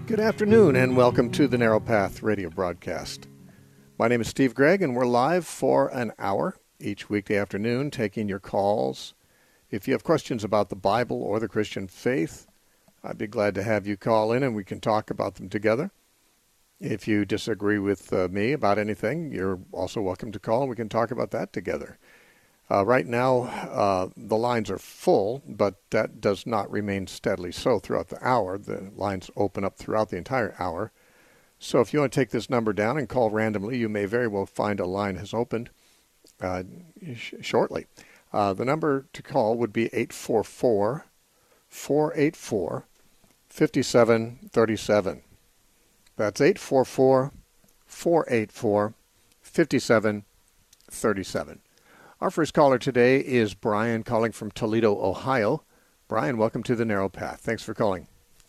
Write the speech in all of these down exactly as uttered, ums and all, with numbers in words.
Good afternoon and welcome to the Narrow Path radio broadcast. My name is Steve Gregg and we're live for an hour each weekday afternoon taking your calls. If you have questions about the Bible or the Christian faith, I'd be glad to have you call in and we can talk about them together. If you disagree with uh, me about anything, you're also welcome to call and we can talk about that together. Uh, right now, uh, the lines are full, but that does not remain steadily so throughout the hour. The lines open up throughout the entire hour. So if you want to take this number down and call randomly, you may very well find a line has opened uh, sh- shortly. Uh, the number to call would be eight four four, four eight four, five seven three seven. That's eight four four, four eight four, five seven three seven. Our first caller today is Brian calling from Toledo, Ohio. Brian, welcome to the Narrow Path. Thanks for calling.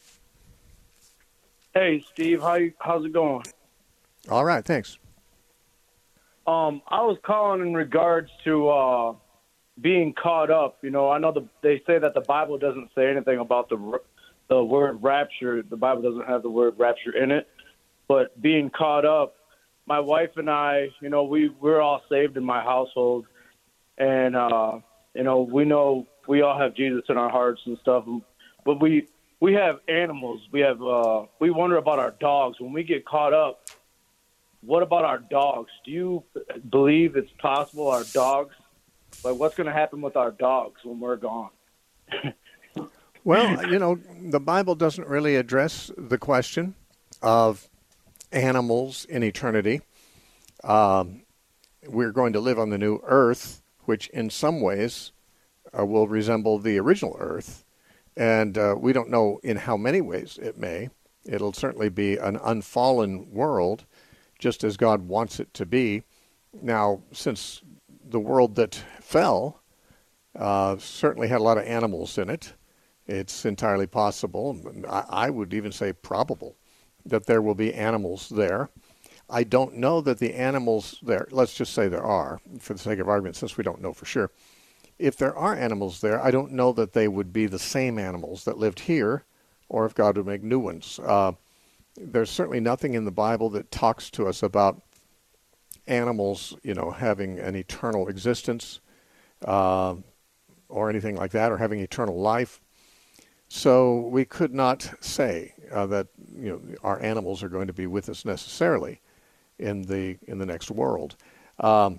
Hey, Steve. How you, how's it going? All right, thanks. Um, I was calling in regards to uh, being caught up. You know, I know the, they say that the Bible doesn't say anything about the the word rapture. The Bible doesn't have the word rapture in it. But being caught up, my wife and I, you know, we, we're all saved in my household. And, uh, you know, we know we all have Jesus in our hearts and stuff. But we we have animals. We have uh, we wonder about our dogs. When we get caught up, what about our dogs? Do you believe it's possible our dogs, like what's going to happen with our dogs when we're gone? Well, you know, the Bible doesn't really address the question of animals in eternity. Um, we're going to live on the new earth, which in some ways uh, will resemble the original earth. And uh, we don't know in how many ways it may. It'll certainly be an unfallen world, just as God wants it to be. Now, since the world that fell uh, certainly had a lot of animals in it, it's entirely possible, I, I would even say probable, that there will be animals there. I don't know that the animals there, let's just say there are, for the sake of argument, since we don't know for sure. If there are animals there, I don't know that they would be the same animals that lived here, or if God would make new ones. Uh, there's certainly nothing in the Bible that talks to us about animals, you know, having an eternal existence, uh, or anything like that, or having eternal life. So we could not say uh, that, you know, our animals are going to be with us necessarily in the in the next world. Um,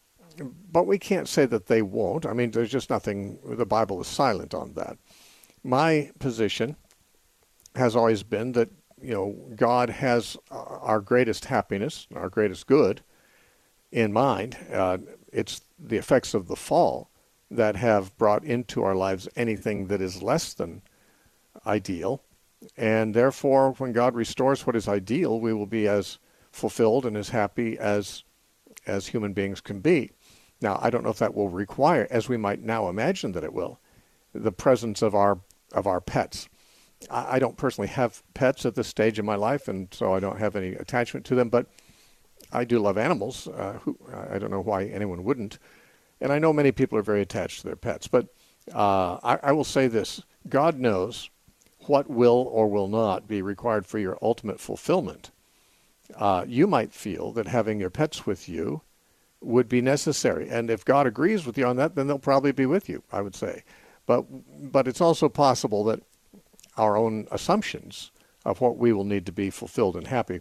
but we can't say that they won't. I mean, there's just nothing, the Bible is silent on that. My position has always been that, you know, God has our greatest happiness, our greatest good in mind. Uh, it's the effects of the fall that have brought into our lives anything that is less than ideal. And therefore, when God restores what is ideal, we will be as fulfilled and as happy as as human beings can be. Now, I don't know if that will require, as we might now imagine that it will, the presence of our of our pets. I, I don't personally have pets at this stage in my life, and so I don't have any attachment to them, but I do love animals. Uh, who, I don't know why anyone wouldn't. And I know many people are very attached to their pets. But uh, I, I will say this. God knows what will or will not be required for your ultimate fulfillment. Uh, you might feel that having your pets with you would be necessary. And if God agrees with you on that, then they'll probably be with you, I would say. But but it's also possible that our own assumptions of what we will need to be fulfilled and happy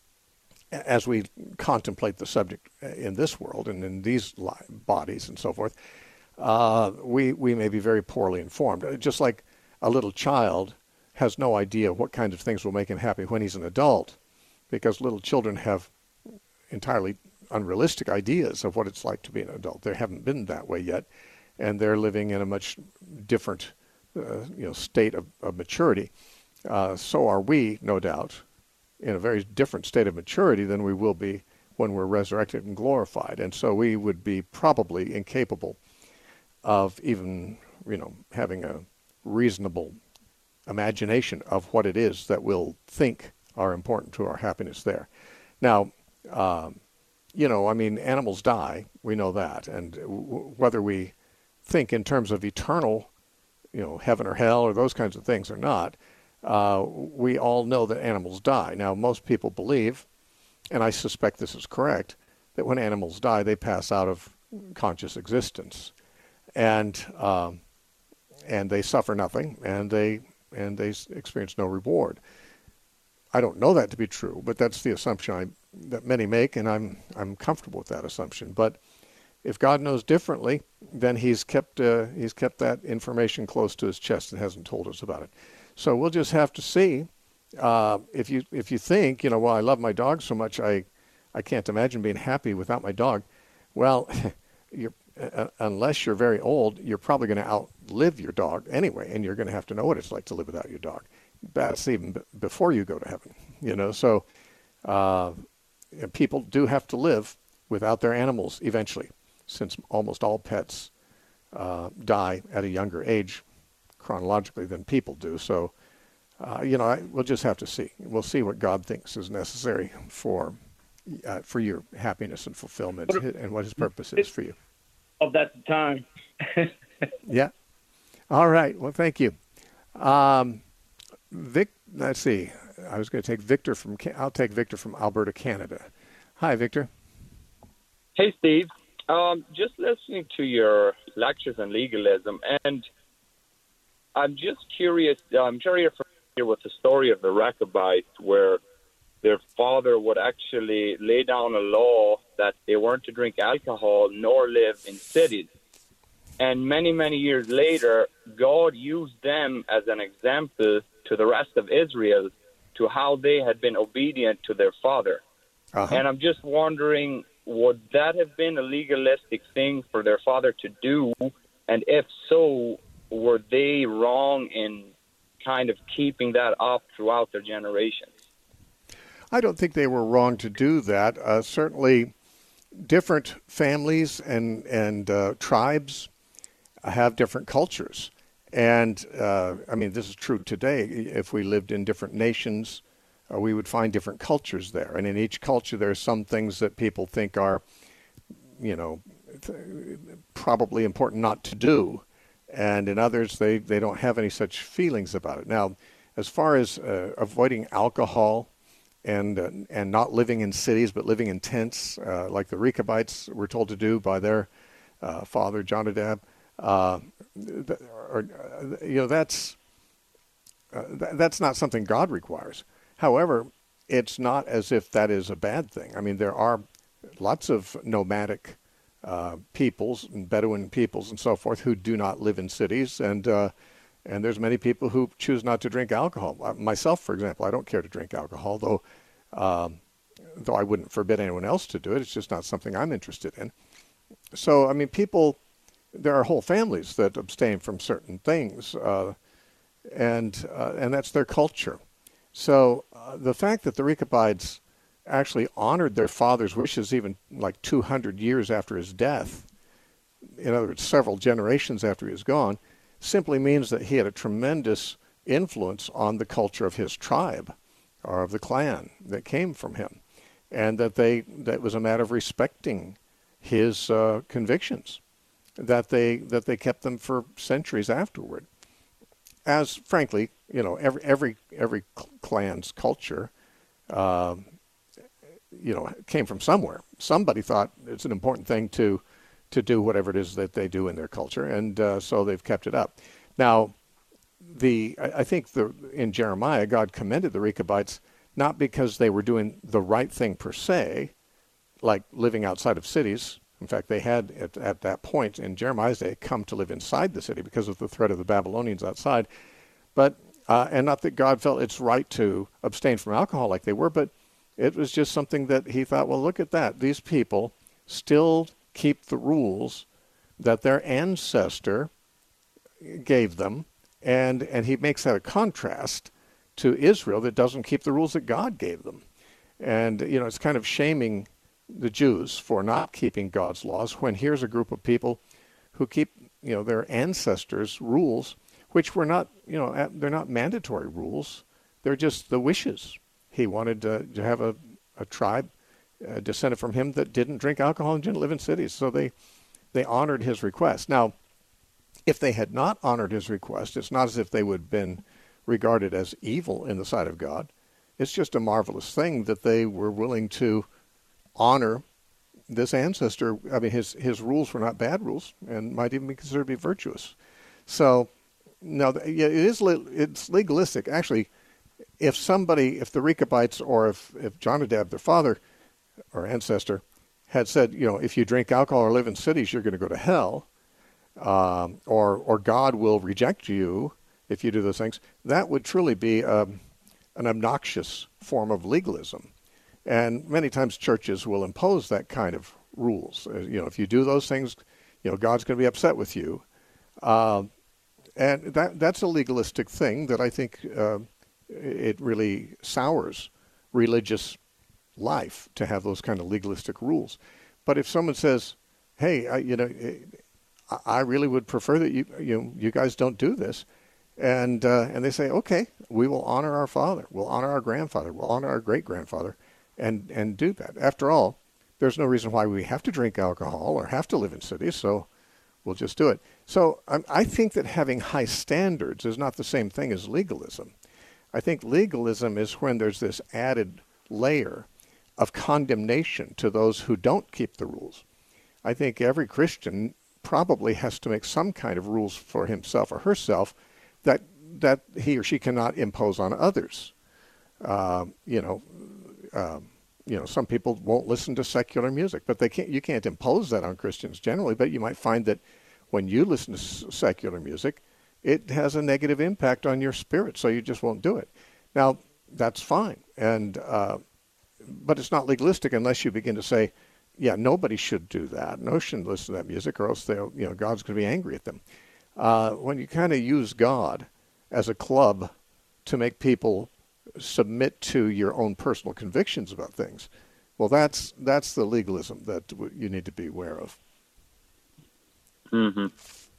as we contemplate the subject in this world and in these bodies and so forth, uh, we, we may be very poorly informed. Just like a little child has no idea what kind of things will make him happy when he's an adult, because little children have entirely unrealistic ideas of what it's like to be an adult. They haven't been that way yet, and they're living in a much different uh, you know, state of, of maturity. Uh, so are we, no doubt, in a very different state of maturity than we will be when we're resurrected and glorified. And so we would be probably incapable of even, you know, having a reasonable imagination of what it is that we'll think are important to our happiness there. Now, um, you know, I mean, animals die. We know that. And w- whether we think in terms of eternal, you know, heaven or hell or those kinds of things or not, uh, we all know that animals die. Now, most people believe, and I suspect this is correct, that when animals die, they pass out of conscious existence, and um, and they suffer nothing, and they and they experience no reward. I don't know that to be true, but that's the assumption I, that many make, and I'm I'm comfortable with that assumption. But if God knows differently, then He's kept uh, He's kept that information close to His chest and hasn't told us about it. So we'll just have to see. Uh, if you if you think, you know, well, I love my dog so much, I I can't imagine being happy without my dog. Well, you're, uh, unless you're very old, you're probably going to outlive your dog anyway, and you're going to have to know what it's like to live without your dog. That's even b- before you go to heaven, you know. So uh, people do have to live without their animals eventually, since almost all pets uh, die at a younger age chronologically than people do. So, uh, you know, I, we'll just have to see. We'll see what God thinks is necessary for uh, for your happiness and fulfillment, and what His purpose is for you. Oh, that's the time. Yeah. All right. Well, thank you. Um, Vic, let's see. I was going to take Victor from, I'll take Victor from Alberta, Canada. Hi, Victor. Hey, Steve. Um, just listening to your lectures on legalism, and I'm just curious. I'm very familiar with the story of the Rechabites, where their father would actually lay down a law that they weren't to drink alcohol nor live in cities. And many, many years later, God used them as an example to the rest of Israel to how they had been obedient to their father. Uh-huh. And I'm just wondering, would that have been a legalistic thing for their father to do? And if so, were they wrong in kind of keeping that up throughout their generations? I don't think they were wrong to do that. Uh, certainly, different families and, and uh, tribes have different cultures. And, uh, I mean, this is true today. If we lived in different nations, uh, we would find different cultures there. And in each culture, there are some things that people think are, you know, th- probably important not to do. And in others, they, they don't have any such feelings about it. Now, as far as uh, avoiding alcohol and uh, and not living in cities but living in tents, uh, like the Rechabites were told to do by their uh, father, Jonadab, uh, or, you know, that's uh, th- that's not something God requires. However, it's not as if that is a bad thing. I mean, there are lots of nomadic uh, peoples and Bedouin peoples and so forth who do not live in cities, and uh, and there's many people who choose not to drink alcohol. Myself, for example, I don't care to drink alcohol, though um, though I wouldn't forbid anyone else to do it. It's just not something I'm interested in. So, I mean, people, there are whole families that abstain from certain things, uh, and uh, and that's their culture. So uh, the fact that the Rechabites actually honored their father's wishes even like two hundred years after his death, in other words, several generations after he was gone, simply means that he had a tremendous influence on the culture of his tribe or of the clan that came from him, and that they that was a matter of respecting his uh, convictions, that they that they kept them for centuries afterward. As frankly, you know, every every every clan's culture, uh, you know, came from somewhere. Somebody thought it's an important thing to to do whatever it is that they do in their culture, and uh, so they've kept it up. Now, the I, I think the in Jeremiah, God commended the Rechabites not because they were doing the right thing per se, like living outside of cities. In fact, they had at, at that point in Jeremiah's day come to live inside the city because of the threat of the Babylonians outside. But uh, and not that God felt it's right to abstain from alcohol like they were, but it was just something that he thought, well, look at that. These people still keep the rules that their ancestor gave them, and and he makes that a contrast to Israel that doesn't keep the rules that God gave them. And, you know, it's kind of shaming the Jews for not keeping God's laws when here's a group of people who keep, you know, their ancestors' rules, which were not, you know, they're not mandatory rules. They're just the wishes. He wanted to, to have a, a tribe uh, descended from him that didn't drink alcohol and didn't live in cities. So they, they honored his request. Now, if they had not honored his request, it's not as if they would have been regarded as evil in the sight of God. It's just a marvelous thing that they were willing to honor this ancestor. I mean, his his rules were not bad rules, and might even be considered to be virtuous. So, no, yeah, it is it's legalistic. Actually, if somebody, if the Rechabites or if if Jonadab, their father or ancestor, had said, you know, if you drink alcohol or live in cities, you're going to go to hell, um, or or God will reject you if you do those things, that would truly be um, an obnoxious form of legalism. And many times churches will impose that kind of rules. Uh, you know, if you do those things, you know, God's going to be upset with you. Uh, and that that's a legalistic thing that I think uh, it really sours religious life to have those kind of legalistic rules. But if someone says, hey, I, you know, I really would prefer that you, you know, you guys don't do this. And uh, and they say, okay, we will honor our father. We'll honor our grandfather. We'll honor our great-grandfather. And and do that. After all, there's no reason why we have to drink alcohol or have to live in cities, so we'll just do it. So um, I think that having high standards is not the same thing as legalism. I think legalism is when there's this added layer of condemnation to those who don't keep the rules. I think every Christian probably has to make some kind of rules for himself or herself that that he or she cannot impose on others. Uh, you know, Um, you know, some people won't listen to secular music, but they can't. You can't impose that on Christians generally. But you might find that when you listen to s- secular music, it has a negative impact on your spirit, so you just won't do it. Now, that's fine, and uh, but it's not legalistic unless you begin to say, "Yeah, nobody should do that. No one should listen to that music, or else they'll, you know, God's going to be angry at them." Uh, when you kind of use God as a club to make people submit to your own personal convictions about things, well, that's that's the legalism that w- you need to be aware of. Mm-hmm.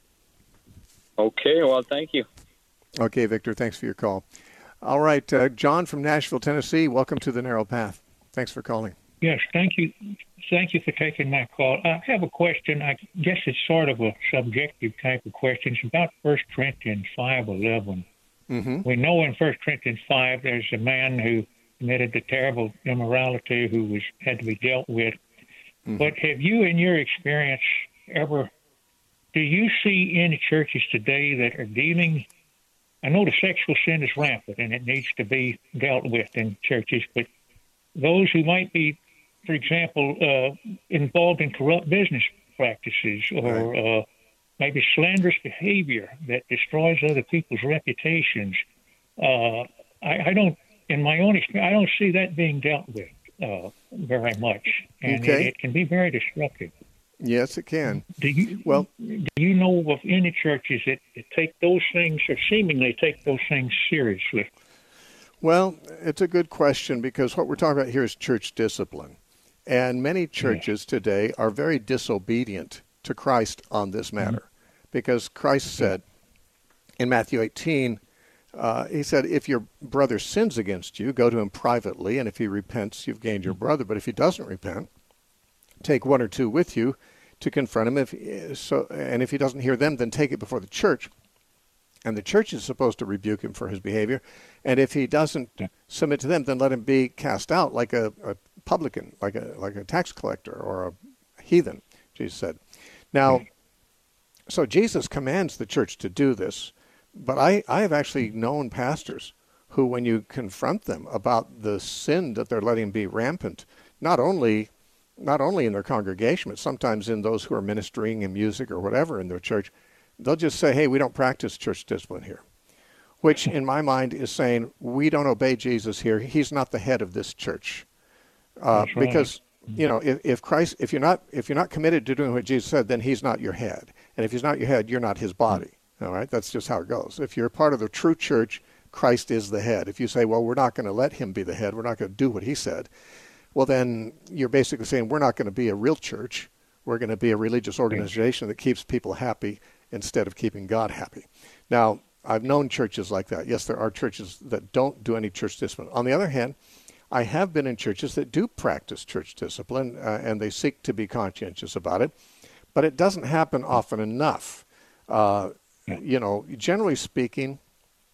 Okay, well, thank you. Okay, Victor, thanks for your call. All right, uh, John from Nashville, Tennessee, welcome to The Narrow Path. Thanks for calling. Yes, thank you. Thank you for taking my call. I have a question. I guess it's sort of a subjective type of question. It's about First Corinthians five eleven. Mm-hmm. We know in First Corinthians five, there's a man who committed the terrible immorality who was had to be dealt with. Mm-hmm. But have you, in your experience, ever, do you see any churches today that are dealing, I know the sexual sin is rampant and it needs to be dealt with in churches, but those who might be, for example, uh, involved in corrupt business practices or right. uh, maybe slanderous behavior that destroys other people's reputations. Uh, I, I don't, in my own experience, I don't see that being dealt with uh, very much, and okay. it, it can be very destructive. Yes, it can. Do you well? Do you know of any churches that, that take those things, or seemingly take those things seriously? Well, it's a good question because what we're talking about here is church discipline, and many churches yeah. today are very disobedient to Christ on this matter, mm-hmm. because Christ said in Matthew eighteen, uh, he said, if your brother sins against you, go to him privately, and if he repents, you've gained your brother. But if he doesn't repent, take one or two with you to confront him. If so, and if he doesn't hear them, then take it before the church. And the church is supposed to rebuke him for his behavior. And if he doesn't yeah. submit to them, then let him be cast out like a, a publican, like a like a tax collector or a heathen, Jesus said. Now, so Jesus commands the church to do this, but I, I have actually known pastors who, when you confront them about the sin that they're letting be rampant, not only not only in their congregation, but sometimes in those who are ministering in music or whatever in their church, they'll just say, hey, we don't practice church discipline here, which in my mind is saying we don't obey Jesus here. He's not the head of this church. Uh, That's right. Because you know, if, if Christ, if you're not, if you're not committed to doing what Jesus said, then he's not your head. And if he's not your head, you're not his body. All right. That's just how it goes. If you're part of the true church, Christ is the head. If you say, well, we're not going to let him be the head, we're not going to do what he said, well, then you're basically saying we're not going to be a real church. We're going to be a religious organization that keeps people happy instead of keeping God happy. Now, I've known churches like that. Yes, there are churches that don't do any church discipline. On the other hand, I have been in churches that do practice church discipline, uh, and they seek to be conscientious about it, but it doesn't happen often enough. Uh, you know, generally speaking,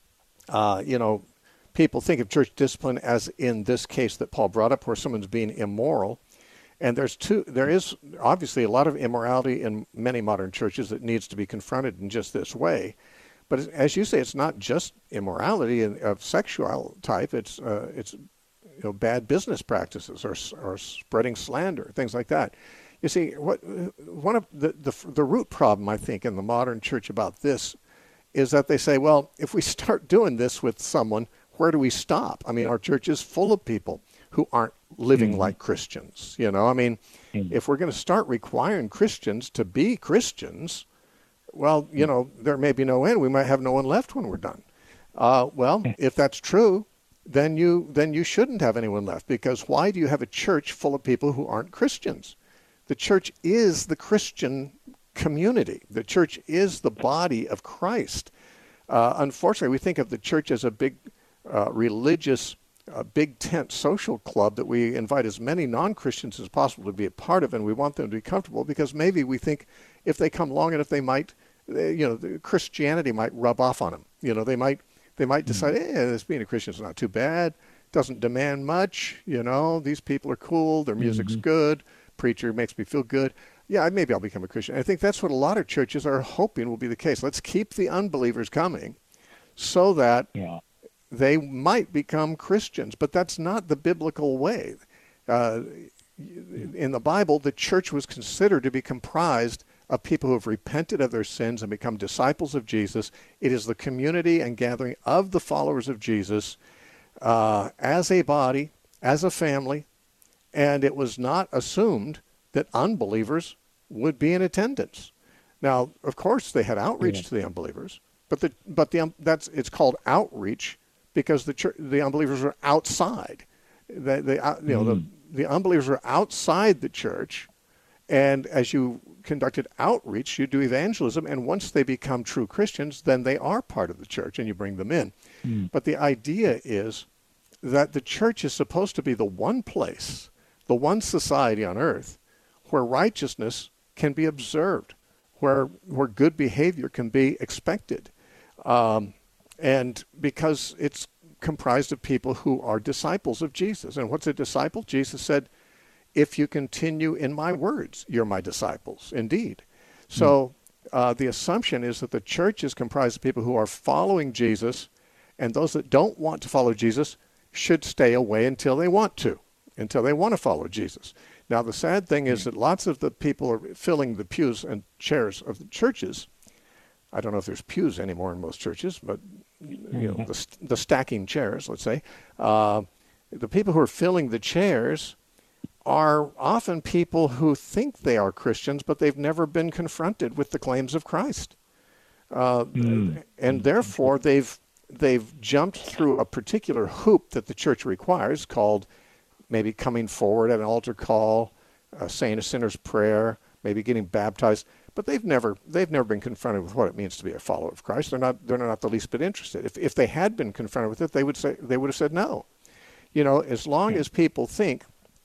uh, you know, people think of church discipline as in this case that Paul brought up, where someone's being immoral. And there's two. There is obviously a lot of immorality in many modern churches that needs to be confronted in just this way. But as you say, it's not just immorality of sexual type. It's uh, it's you know, bad business practices or or spreading slander, things like that. You see, what one of the, the the root problem I think in the modern church about this is that they say, well, if we start doing this with someone, where do we stop? I mean, our church is full of people who aren't living mm-hmm. like Christians. You know, I mean, mm-hmm. if we're going to start requiring Christians to be Christians, well, you know, there may be no end. We might have no one left when we're done. Uh, well, if that's true, then you then you shouldn't have anyone left, because why do you have a church full of people who aren't Christians? The church is the Christian community. The church is the body of Christ. Uh, unfortunately, we think of the church as a big uh, religious, uh, big tent social club that we invite as many non-Christians as possible to be a part of, and we want them to be comfortable because maybe we think if they come long enough, they might, they, you know, the Christianity might rub off on them. You know, they might they might decide, eh, this being a Christian is not too bad, doesn't demand much. You know, these people are cool, their music's mm-hmm. good, preacher makes me feel good. Yeah, maybe I'll become a Christian. I think that's what a lot of churches are hoping will be the case. Let's keep the unbelievers coming so that yeah. they might become Christians. But that's not the biblical way. Uh, in the Bible, the church was considered to be comprised of people who have repented of their sins and become disciples of Jesus. It is the community and gathering of the followers of Jesus uh, as a body, as a family, and it was not assumed that unbelievers would be in attendance. Now, of course, they had outreach yeah. to the unbelievers, but the but the that's it's called outreach because the church, the unbelievers were outside. They, they you know mm. the the unbelievers were outside the church, and as you conducted outreach, you do evangelism, and once they become true Christians, then they are part of the church, and you bring them in. Mm. But the idea is that the church is supposed to be the one place, the one society on earth where righteousness can be observed, where where good behavior can be expected. Um, and because it's comprised of people who are disciples of Jesus. And what's a disciple? Jesus said, if you continue in my words, you're my disciples, indeed. So uh, the assumption is that the church is comprised of people who are following Jesus, and those that don't want to follow Jesus should stay away until they want to, until they want to follow Jesus. Now, the sad thing is that lots of the people are filling the pews and chairs of the churches. I don't know if there's pews anymore in most churches, but you know, the, the stacking chairs, let's say. Uh, the people who are filling the chairs are often people who think they are Christians, but they've never been confronted with the claims of Christ. Uh, mm. And therefore, they've they've jumped through a particular hoop that the church requires, called maybe coming forward at an altar call, uh, saying a sinner's prayer, maybe getting baptized, but they've never they've never been confronted with what it means to be a follower of Christ. They're not they're not the least bit interested. If if they had been confronted with it, they would say they would have said no. You know, as long as people think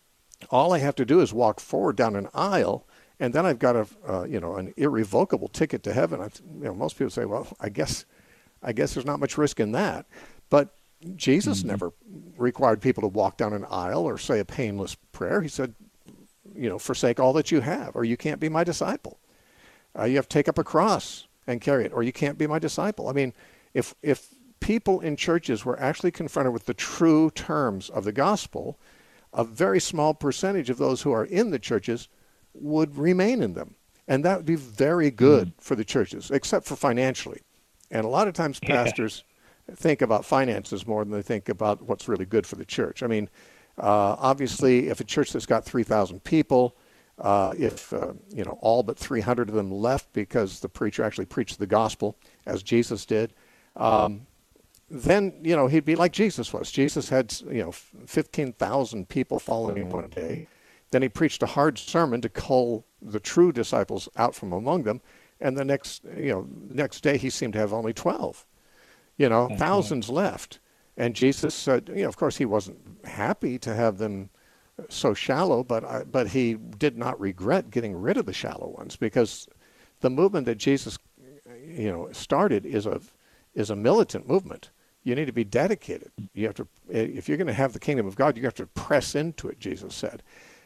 all I have to do is walk forward down an aisle, and then I've got a uh, you know an irrevocable ticket to heaven. I, you know, most people say, well, I guess I guess there's not much risk in that, but Jesus mm-hmm. never required people to walk down an aisle or say a painless prayer. He said, you know, forsake all that you have, or you can't be my disciple. Uh, you have to take up a cross and carry it, or you can't be my disciple. I mean, if if people in churches were actually confronted with the true terms of the gospel, a very small percentage of those who are in the churches would remain in them. And that would be very good mm-hmm. for the churches, except for financially. And a lot of times pastors yeah. think about finances more than they think about what's really good for the church. I mean, uh, obviously, if a church that's got three thousand people, uh, if uh, you know all but three hundred of them left because the preacher actually preached the gospel, as Jesus did, um, then you know he'd be like Jesus was. Jesus had you know fifteen thousand people following him one day. Then he preached a hard sermon to cull the true disciples out from among them. And the next, you know, next day he seemed to have only twelve, you know, okay. thousands left. And Jesus said, you know, of course he wasn't happy to have them so shallow, but I, but he did not regret getting rid of the shallow ones, because the movement that Jesus, you know, started is a is a militant movement. You need to be dedicated. You have to, if you're going to have the kingdom of God, you have to press into it, Jesus said.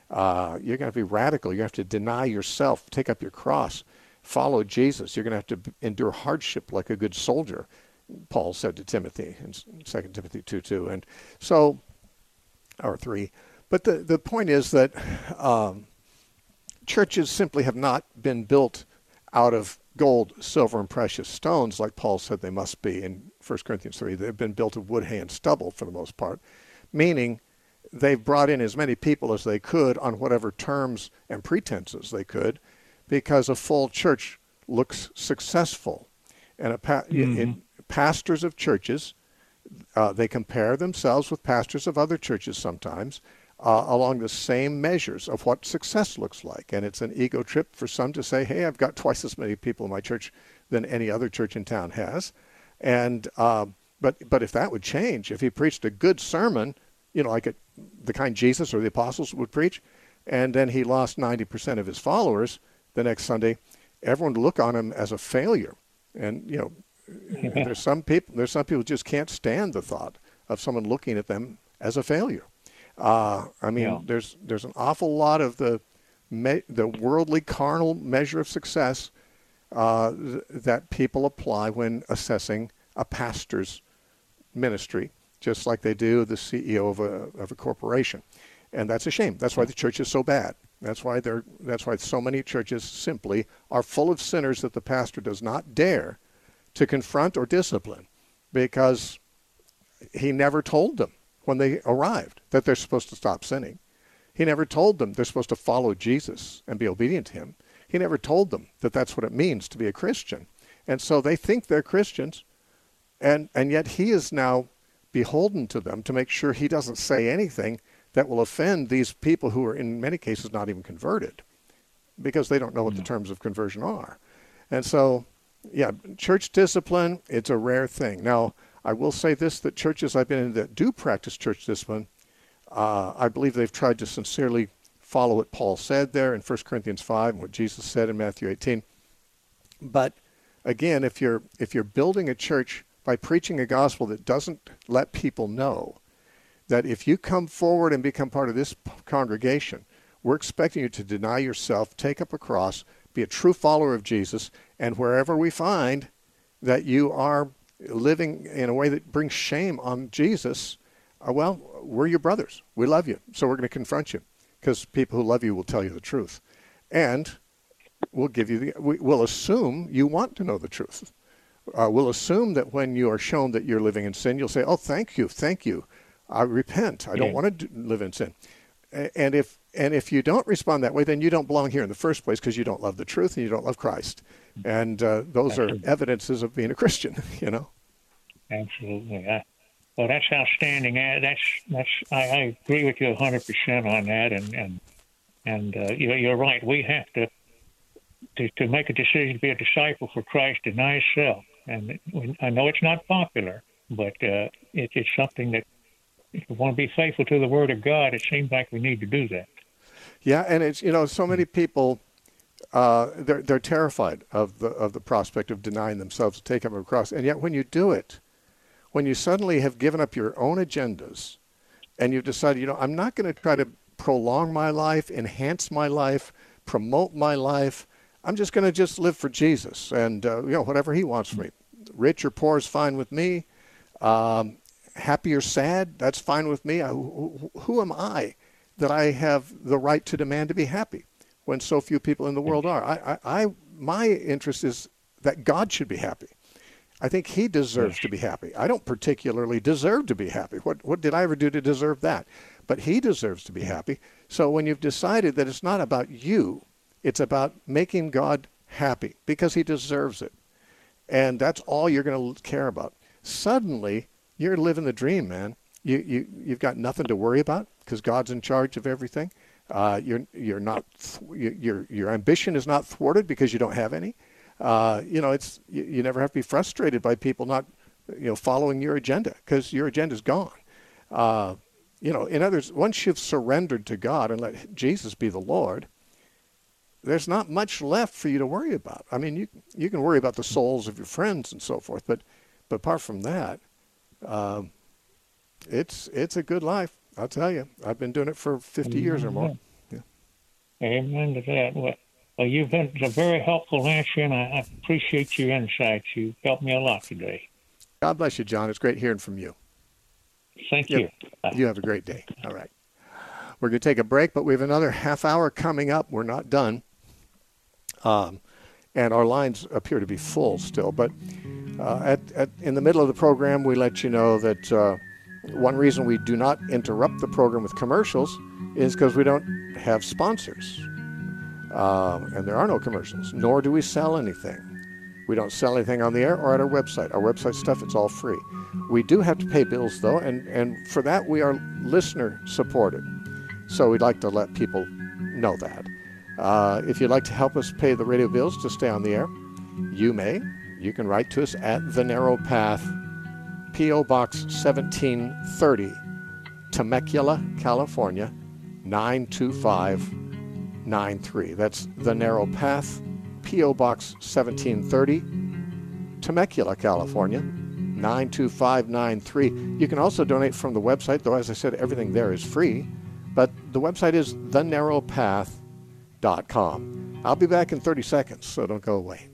Uh, you're going to be radical. You have to deny yourself, take up your cross, follow Jesus. You're going to have to endure hardship like a good soldier, Paul said to Timothy in Second Timothy two two. And so, or three. But the, the point is that um, churches simply have not been built out of gold, silver, and precious stones like Paul said they must be in First Corinthians three. They've been built of wood, hay, and stubble for the most part, meaning they've brought in as many people as they could on whatever terms and pretenses they could, because a full church looks successful. And a pa- mm-hmm. in, pastors of churches, uh, they compare themselves with pastors of other churches sometimes uh, along the same measures of what success looks like. And it's an ego trip for some to say, hey, I've got twice as many people in my church than any other church in town has. And uh, but but if that would change, if he preached a good sermon, you know, like a, the kind Jesus or the apostles would preach, and then he lost ninety percent of his followers the next Sunday, everyone would look on him as a failure. And, you know, there's some people there's some people who just can't stand the thought of someone looking at them as a failure. Uh, I mean, yeah. there's there's an awful lot of the me, the worldly, carnal measure of success uh, th- that people apply when assessing a pastor's ministry, just like they do the C E O of a of a corporation, and that's a shame. That's why the church is so bad. That's why they're that's why so many churches simply are full of sinners that the pastor does not dare to confront or discipline, because he never told them when they arrived that they're supposed to stop sinning. He never told them they're supposed to follow Jesus and be obedient to him. He never told them that that's what it means to be a Christian. And so they think they're Christians, and, and yet he is now beholden to them to make sure he doesn't say anything that will offend these people who are in many cases not even converted, because they don't know what the terms of conversion are. And so, yeah, church discipline, it's a rare thing. Now, I will say this, that churches I've been in that do practice church discipline, uh, I believe they've tried to sincerely follow what Paul said there in First Corinthians five and what Jesus said in Matthew eighteen. But again, if you're if you're building a church by preaching a gospel that doesn't let people know that if you come forward and become part of this congregation, we're expecting you to deny yourself, take up a cross, be a true follower of Jesus, and wherever we find that you are living in a way that brings shame on Jesus, uh, well, we're your brothers. We love you, so we're going to confront you, because people who love you will tell you the truth. And we'll give you the, we, we'll assume you want to know the truth. Uh, we'll assume that when you are shown that you're living in sin, you'll say, oh, thank you, thank you. I repent. I don't yeah. want to do, live in sin. And if and if you don't respond that way, then you don't belong here in the first place, because you don't love the truth and you don't love Christ. And uh, those Absolutely. Are evidences of being a Christian, you know. Absolutely. I, well, that's outstanding. That's that's. I, I agree with you a hundred percent on that. And and and uh, you're, you're right. We have to, to to make a decision to be a disciple for Christ, deny self. And I know it's not popular, but uh, it, it's something that, if we want to be faithful to the Word of God, it seems like we need to do that. Yeah, and it's, you know, so many people, uh, they're they're terrified of the of the prospect of denying themselves to take up a cross. And yet when you do it, when you suddenly have given up your own agendas and you've decided, you know, I'm not going to try to prolong my life, enhance my life, promote my life. I'm just going to just live for Jesus, and, uh, you know, whatever he wants for me. Rich or poor is fine with me. Um, happy or sad, that's fine with me. I, who, who am I that I have the right to demand to be happy when so few people in the world are? I, I, I my interest is that God should be happy. I think he deserves yes. to be happy. I don't particularly deserve to be happy. What what did I ever do to deserve that? But he deserves to be happy. So when you've decided that it's not about you, it's about making God happy because he deserves it, and that's all you're going to care about, suddenly you're living the dream, man. You, you, you've got nothing to worry about because God's in charge of everything. Uh, you're, you're not, your, your ambition is not thwarted because you don't have any. Uh, you know, it's, you, you never have to be frustrated by people not, you know, following your agenda because your agenda's gone. Uh, you know, in other words, once you've surrendered to God and let Jesus be the Lord, there's not much left for you to worry about. I mean, you, you can worry about the souls of your friends and so forth, but, but apart from that, Um, it's it's a good life, I'll tell you. I've been doing it for fifty years or more. Yeah. Amen to that. Well, well, you've been a very helpful answer, and I, I appreciate your insights. You've helped me a lot today. God bless you, John. It's great hearing from you. Thank Yep. you. Bye. You have a great day. All right. We're going to take a break, but we have another half hour coming up. We're not done. Um, and our lines appear to be full still. But uh, at, at in the middle of the program, we let you know that uh, one reason we do not interrupt the program with commercials is because we don't have sponsors. Uh, and there are no commercials, nor do we sell anything. We don't sell anything on the air or at our website. Our website stuff, it's all free. We do have to pay bills, though, and, and for that we are listener supported. So we'd like to let people know that. Uh, if you'd like to help us pay the radio bills to stay on the air, you may. You can write to us at The Narrow Path, P O. Box seventeen thirty, Temecula, California, nine two five nine three. That's The Narrow Path, P O. Box seventeen thirty, Temecula, California, nine two five nine three. You can also donate from the website, though, as I said, everything there is free. But the website is the narrow path dot com. I'll be back in thirty seconds, so don't go away.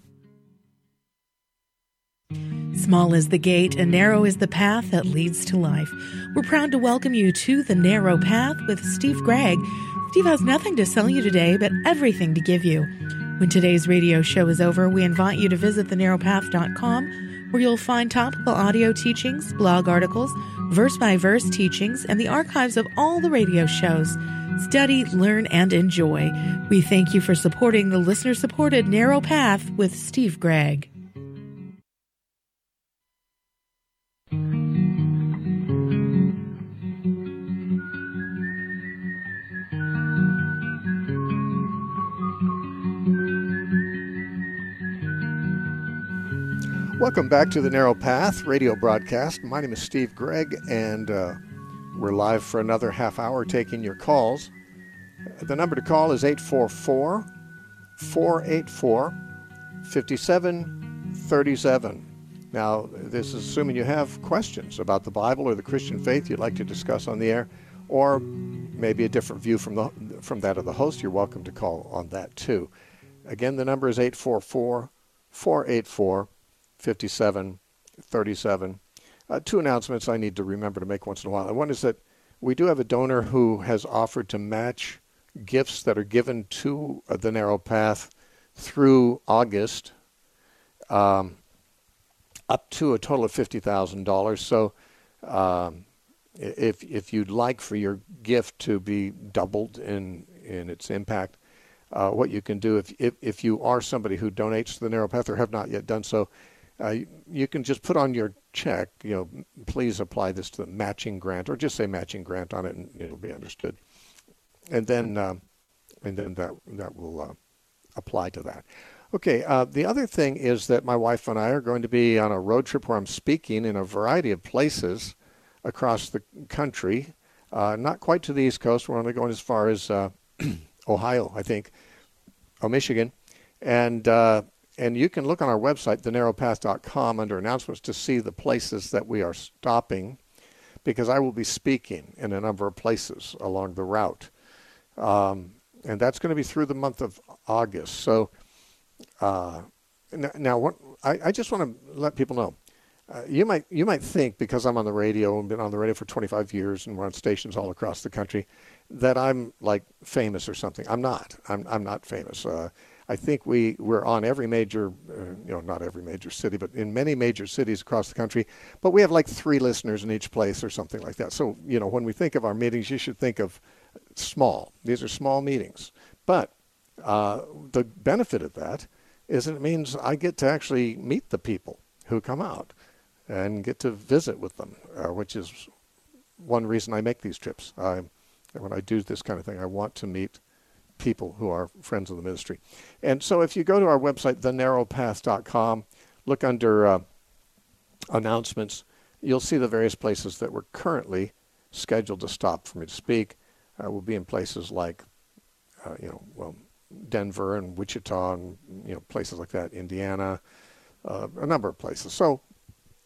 Small is the gate and narrow is the path that leads to life. We're proud to welcome you to The Narrow Path with Steve Gregg. Steve has nothing to sell you today, but everything to give you. When today's radio show is over, we invite you to visit the narrow path dot com, where you'll find topical audio teachings, blog articles, verse-by-verse teachings, and the archives of all the radio shows. Study, learn, and enjoy. We thank you for supporting the listener-supported Narrow Path with Steve Gregg. Welcome back to the Narrow Path radio broadcast. My name is Steve Gregg, and uh, we're live for another half hour taking your calls. The number to call is eight four four, four eight four, five seven three seven. Now, this is assuming you have questions about the Bible or the Christian faith you'd like to discuss on the air, or maybe a different view from the from that of the host. You're welcome to call on that too. Again, the number is eight four four, four eight four, five seven three seven. Uh, two announcements I need to remember to make once in a while. One is that we do have a donor who has offered to match gifts that are given to uh, the Narrow Path through August, um, up to a total of fifty thousand dollars. So um, if if you'd like for your gift to be doubled in, in its impact, uh, what you can do, if, if if you are somebody who donates to the Narrow Path or have not yet done so, Uh, you can just put on your check, you know, please apply this to the matching grant, or just say matching grant on it, and it'll be understood. And then, uh, and then that that will uh, apply to that. Okay. Uh, the other thing is that my wife and I are going to be on a road trip where I'm speaking in a variety of places across the country. Uh, not quite to the East Coast. We're only going as far as uh, Ohio, I think, or Michigan, and. Uh, And you can look on our website, the narrow path dot com, under announcements to see the places that we are stopping, because I will be speaking in a number of places along the route. Um, and that's going to be through the month of August. So uh, now what, I, I just want to let people know. Uh, you might you might think, because I'm on the radio and been on the radio for twenty-five years and we're on stations all across the country, that I'm like famous or something. I'm not. I'm I'm not famous. Uh, I think we, we're on every major, uh, you know, not every major city, but in many major cities across the country. But we have like three listeners in each place or something like that. So, you know, when we think of our meetings, you should think of small. These are small meetings. But uh, the benefit of that is it means I get to actually meet the people who come out and get to visit with them, uh, which is one reason I make these trips. I, when I do this kind of thing, I want to meet people who are friends of the ministry. And so if you go to our website, the narrow path dot com, look under uh, announcements, you'll see the various places that we're currently scheduled to stop for me to speak. Uh, we'll be in places like, uh, you know, well, Denver and Wichita and, you know, places like that, Indiana, uh, a number of places. So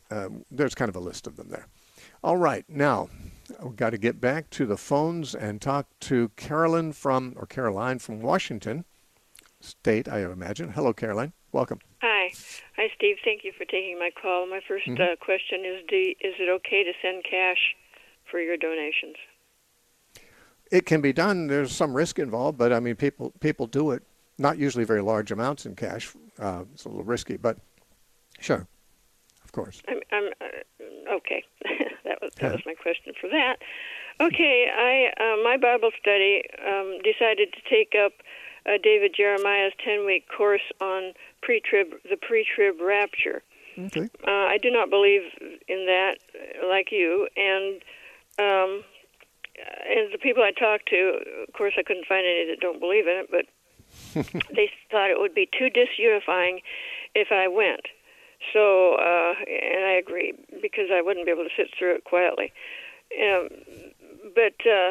uh, there's kind of a list of them there. All right, now we've got to get back to the phones and talk to Carolyn from, or Caroline from Washington State, I imagine. Hello, Caroline. Welcome. Hi. Hi, Steve. Thank you for taking my call. My first mm-hmm. uh, question is, do, is it okay to send cash for your donations? It can be done. There's some risk involved, but, I mean, people people do it. Not usually very large amounts in cash. Uh, it's a little risky, but sure, of course. I'm, I'm uh, okay. that was that was my question for that. Okay, I uh, my Bible study um, decided to take up uh, David Jeremiah's ten-week course on pre-trib, the pre-trib rapture. Okay. Uh, I do not believe in that, like you, and um, and the people I talked to, of course, I couldn't find any that don't believe in it, but they thought it would be too disunifying if I went. So, uh, and I agree, because I wouldn't be able to sit through it quietly. Um, but, uh,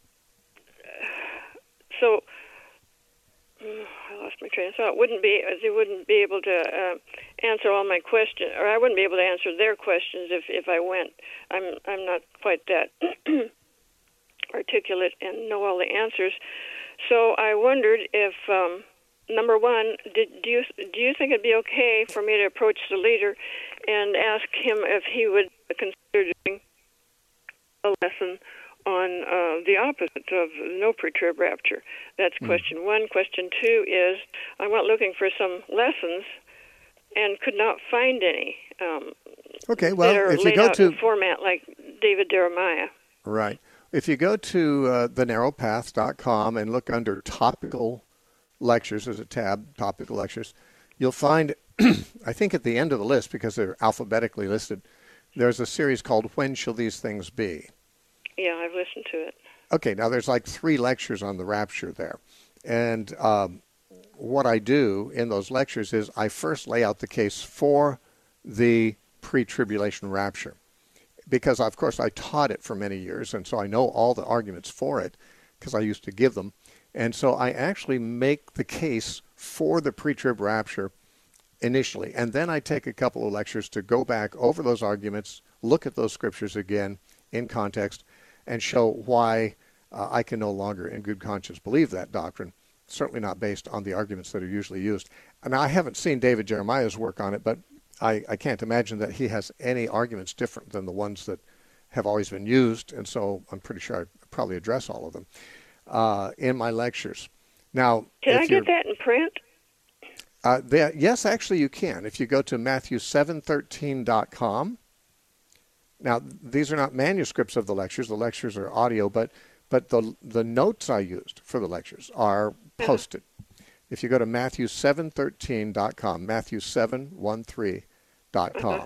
so, I lost my train of thought. Wouldn't be, they wouldn't be able to uh, answer all my questions, or I wouldn't be able to answer their questions if, if I went. I'm I'm not quite that articulate and know all the answers. So I wondered if, um, number one, did, do you do you think it'd be okay for me to approach the leader and ask him if he would consider doing a lesson on uh, the opposite of no pre-trib rapture? That's question mm. one. Question two is, I went looking for some lessons and could not find any. Um, okay, well, that are if you laid go out to in format like David Jeremiah. Right. If you go to uh, the narrow path dot com and look under topical lectures, there's a tab, topical lectures, you'll find, I think at the end of the list, because they're alphabetically listed, there's a series called When Shall These Things Be? Yeah, I've listened to it. Okay, now there's like three lectures on the rapture there. And um, what I do in those lectures is I first lay out the case for the pre-tribulation rapture. Because, of course, I taught it for many years, and so I know all the arguments for it because I used to give them. And so I actually make the case for the pre-trib rapture initially, and then I take a couple of lectures to go back over those arguments, look at those scriptures again in context, and show why uh, I can no longer in good conscience believe that doctrine, certainly not based on the arguments that are usually used. And I haven't seen David Jeremiah's work on it, but I, I can't imagine that he has any arguments different than the ones that have always been used, and so I'm pretty sure I probably address all of them uh, in my lectures. Now, can I get that in print? Uh, they, yes, actually you can. If you go to Matthew seven thirteen dot com. Now, these are not manuscripts of the lectures. The lectures are audio, but but the the notes I used for the lectures are posted. If you go to Matthew seven thirteen dot com, Matthew seven thirteen dot com,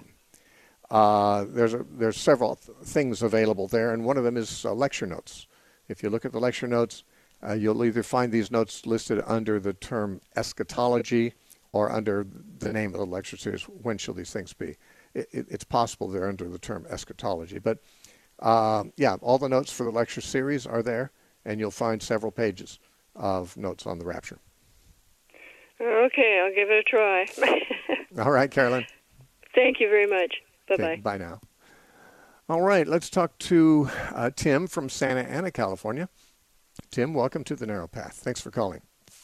uh, there's a, there's several th- things available there, and one of them is uh, lecture notes. If you look at the lecture notes, uh, you'll either find these notes listed under the term eschatology or under the name of the lecture series, When Shall These Things Be? It, it, it's possible they're under the term eschatology. But, uh, yeah, all the notes for the lecture series are there, and you'll find several pages of notes on the rapture. Okay, I'll give it a try. All right, Carolyn. Thank you very much. Bye-bye. Okay, bye now. All right, let's talk to uh, Tim from Santa Ana, California. Tim, welcome to The Narrow Path. Thanks for calling.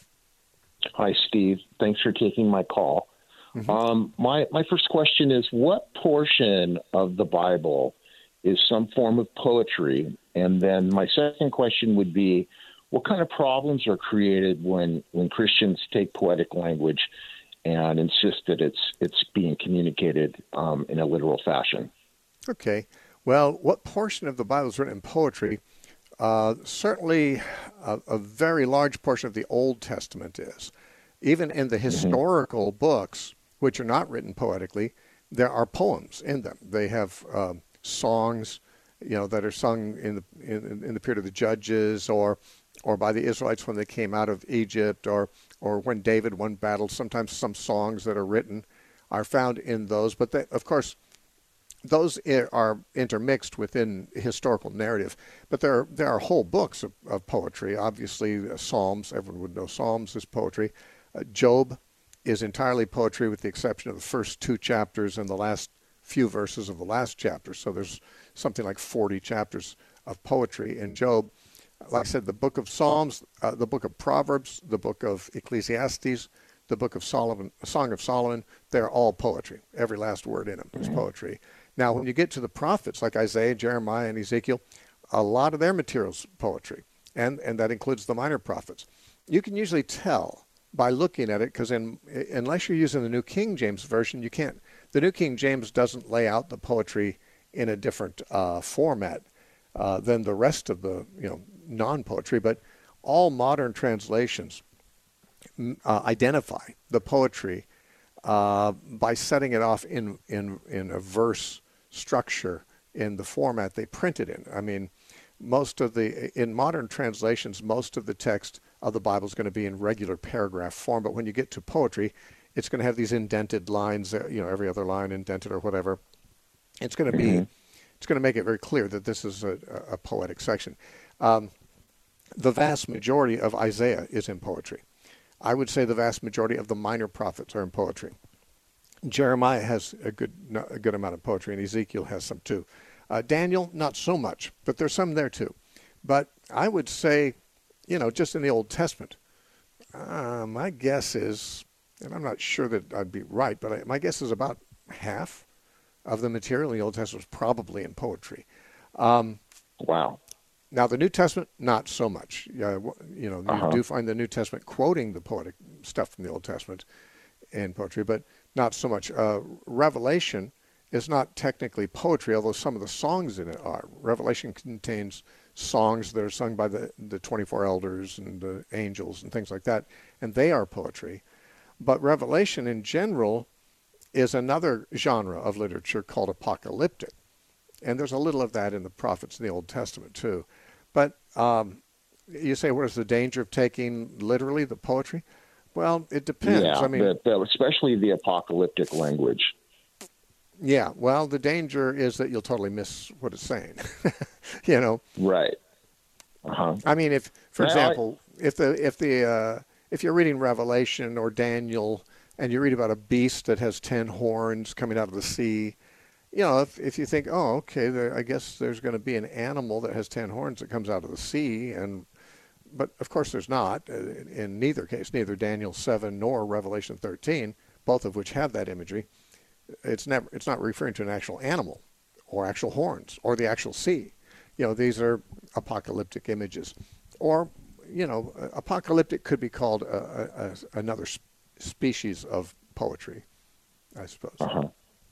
Hi, Steve. Thanks for taking my call. Mm-hmm. Um, my, my first question is, what portion of the Bible is some form of poetry? And then my second question would be, what kind of problems are created when, when Christians take poetic language and insist that it's it's being communicated um, in a literal fashion? Okay. Well, what portion of the Bible is written in poetry? Uh, certainly a, a very large portion of the Old Testament is. Even in the historical mm-hmm. books, which are not written poetically, there are poems in them. They have uh, songs, you know, that are sung in the in, in the period of the Judges, or or by the Israelites when they came out of Egypt, or or when David won battles. Sometimes some songs that are written are found in those. But they, of course, those are intermixed within historical narrative. But there are, there are whole books of, of poetry. Obviously, uh, Psalms, everyone would know Psalms is poetry. Uh, Job is entirely poetry with the exception of the first two chapters and the last few verses of the last chapter. So there's something like forty chapters of poetry in Job. Like I said, the book of Psalms, uh, the book of Proverbs, the book of Ecclesiastes, the book of Solomon, Song of Solomon, they're all poetry. Every last word in them is poetry. Now, when you get to the prophets like Isaiah, Jeremiah, and Ezekiel, a lot of their material's poetry, and, and that includes the minor prophets. You can usually tell by looking at it, because in, unless you're using the New King James Version, you can't. The New King James doesn't lay out the poetry in a different uh, format uh, than the rest of the you know non-poetry, but all modern translations uh, identify the poetry uh, by setting it off in, in, in a verse structure in the format they print it in. I mean, most of the, in modern translations, most of the text of the Bible is going to be in regular paragraph form, but when you get to poetry, it's going to have these indented lines, you know, every other line indented or whatever. It's going to be, mm-hmm. it's going to make it very clear that this is a, a poetic section. Um, the vast majority of Isaiah is in poetry. I would say the vast majority of the minor prophets are in poetry. Jeremiah has a good a good amount of poetry, and Ezekiel has some too. Uh, Daniel, not so much, but there's some there too. But I would say, you know, just in the Old Testament, uh, my guess is, and I'm not sure that I'd be right, but I, my guess is about half of the material in the Old Testament was probably in poetry. Um, wow. Now, the New Testament, not so much. Uh, you know, uh-huh. you do find the New Testament quoting the poetic stuff from the Old Testament in poetry, but not so much. Uh, Revelation is not technically poetry, although some of the songs in it are. Revelation contains songs that are sung by the, the twenty-four elders and the angels and things like that, and they are poetry. But Revelation in general is another genre of literature called apocalyptic. And there's a little of that in the prophets in the Old Testament too. But um, you say, what is the danger of taking literally the poetry? Well, it depends. Yeah, I mean, the, the, especially the apocalyptic language. Yeah, well, the danger is that you'll totally miss what it's saying. you know, right? Uh-huh. I mean, if, for well, example, I... if the if the uh, if you're reading Revelation or Daniel and you read about a beast that has ten horns coming out of the sea, you know, if if you think, oh, okay, there, I guess there's going to be an animal that has ten horns that comes out of the sea, and but of course there's not. In neither case, neither Daniel seven nor Revelation thirteen, both of which have that imagery. It's never. It's not referring to an actual animal, or actual horns, or the actual sea. You know, these are apocalyptic images, or you know, apocalyptic could be called a, a, a, another sp- species of poetry, I suppose. Uh-huh.